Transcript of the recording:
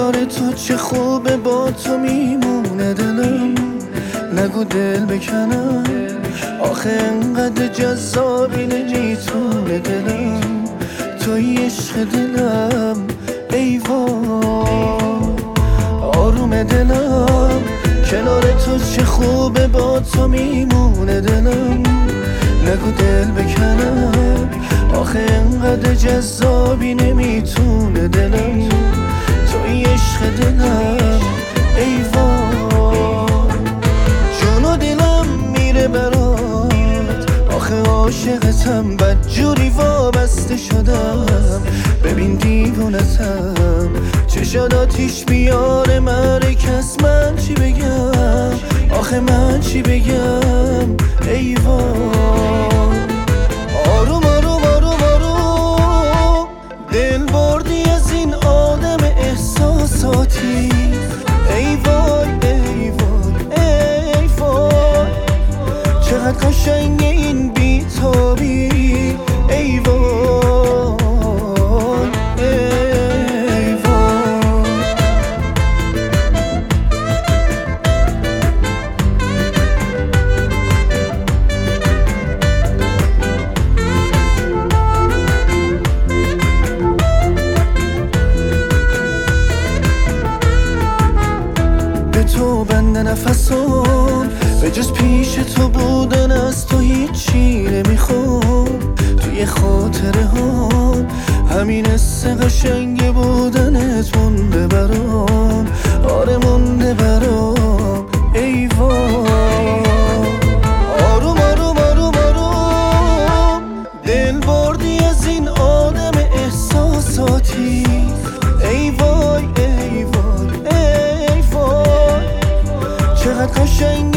کنار تو چه خوبه با تو میمونه دلم، نگو دل بکنم آخه انقدر جذابی نمیتونه دلم، توی عشق دلم ای وای آروم دلم، کنار تو چه خوبه با تو میمونه دلم، نگو دل بکنم آخه انقدر جذابی نمیتونه دلم، توی عشق دلم ای وای جون و دلم میره برات، آخه عاشقتم بدجوری وابسته شدم، ببین دیوونتم چشات آتیش بیاره مرکز، من چی بگم آخه من چی بگم ای وای آروم آروم آروم آروم دل بردی از این آدم احساساتی، ای وای ای وای ای وای چقدر قشنگه این بی‌تابی، ای وای ای وای به تو بنده نفسم، به جز پیش تو بودن از تو هیچی نمیخوام، توی خاطره هم همین حس قشنگ بودنت مونده برام، آره مونده برام ای وای آروم آروم آروم آروم دل بردی از این آدم احساساتی، ای وای ای وای ای وای چقدر قشنگ